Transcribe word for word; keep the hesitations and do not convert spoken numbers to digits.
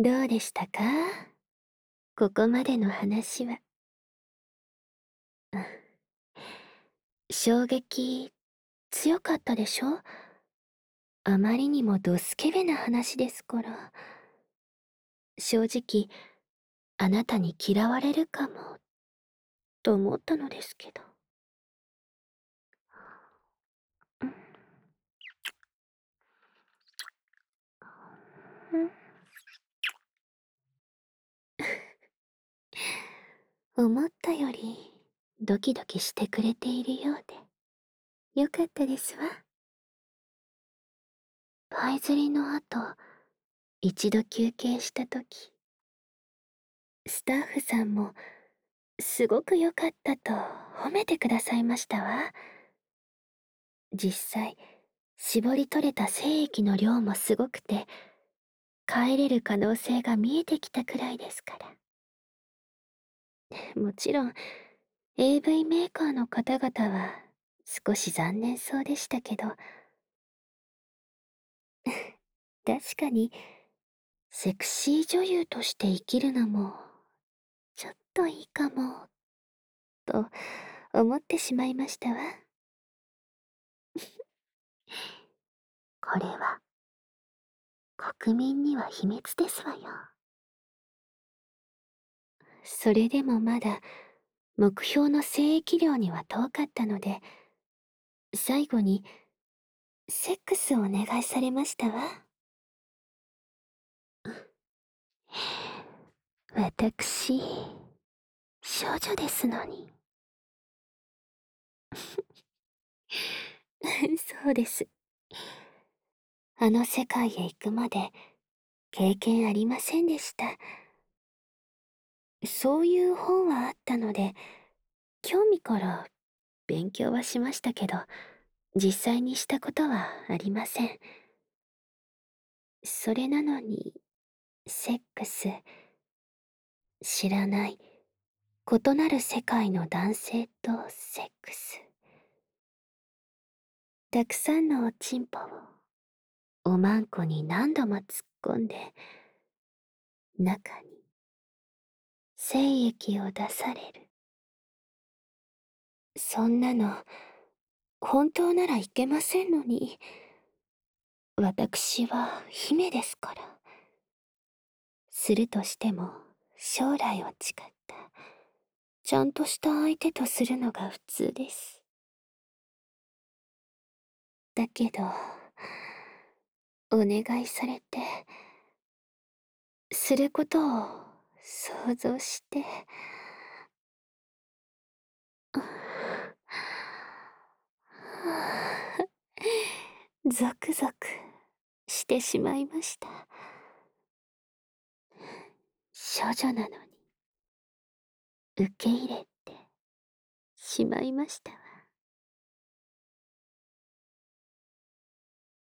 どうでしたか？ここまでの話は。うん。衝撃、強かったでしょ？あまりにもドスケベな話ですから。正直、あなたに嫌われるかも、と思ったのですけど。うん。うん。思ったより、ドキドキしてくれているようで、よかったですわ。パイ釣りの後、一度休憩したとき、スタッフさんも、すごく良かったと褒めてくださいましたわ。実際、絞り取れた精液の量もすごくて、帰れる可能性が見えてきたくらいですから。もちろん、エーブイ メーカーの方々は少し残念そうでしたけど、確かに、セクシー女優として生きるのも、ちょっといいかも、と思ってしまいましたわ。これは、国民には秘密ですわよ。それでもまだ、目標の精液量には遠かったので、最後に、セックスをお願いされましたわ。私、少女ですのに。そうです。あの世界へ行くまで、経験ありませんでした。そういう本はあったので、興味から勉強はしましたけど、実際にしたことはありません。それなのに、セックス、知らない、異なる世界の男性とセックス。たくさんのおちんぽを、おまんこに何度も突っ込んで、中に、精液を出される。そんなの、本当ならいけませんのに。私は姫ですから。するとしても、将来を誓った、ちゃんとした相手とするのが普通です。だけど、お願いされて、することを想像して、ゾクゾクしてしまいました。処女なのに、受け入れてしまいましたわ。